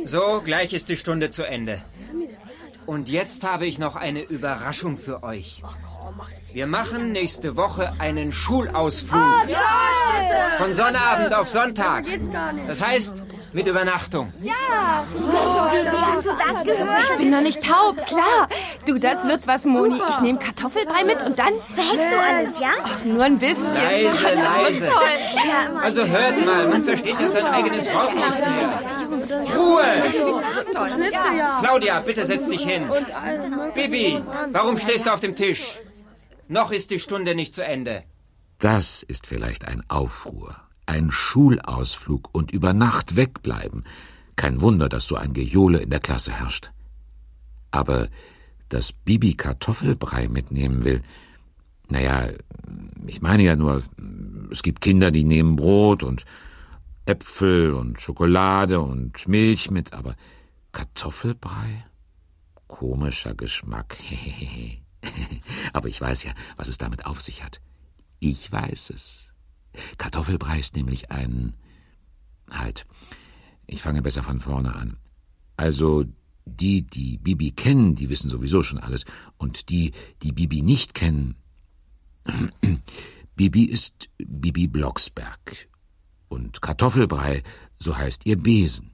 So, gleich ist die Stunde zu Ende. Und jetzt habe ich noch eine Überraschung für euch. Wir machen nächste Woche einen Schulausflug. Von Sonnabend auf Sonntag. Das heißt, mit Übernachtung. Ja! Wie hast du das gehört? Ich bin noch nicht taub, klar. Du, das wird was, Moni. Ich nehme Kartoffelbrei mit und dann... Verhältst du alles, ja? Ach, nur ein bisschen. Leise, Das leise. wird toll. Also hört mal, man versteht ja sein eigenes Wort nicht mehr. Ruhe! Claudia, bitte setz dich hin. Bibi, warum stehst du auf dem Tisch? Noch ist die Stunde nicht zu Ende. Das ist vielleicht ein Aufruhr. Ein Schulausflug und über Nacht wegbleiben. Kein Wunder, dass so ein Gejohle in der Klasse herrscht. Aber dass Bibi Kartoffelbrei mitnehmen will, naja, ich meine ja nur, es gibt Kinder, die nehmen Brot und Äpfel und Schokolade und Milch mit, aber Kartoffelbrei? Komischer Geschmack. Aber ich weiß ja, was es damit auf sich hat. Ich weiß es. Kartoffelbrei ist nämlich ich fange besser von vorne an. Also die Bibi kennen, die wissen sowieso schon alles. Und die Bibi nicht kennen, Bibi ist Bibi Blocksberg. Und Kartoffelbrei, so heißt ihr Besen.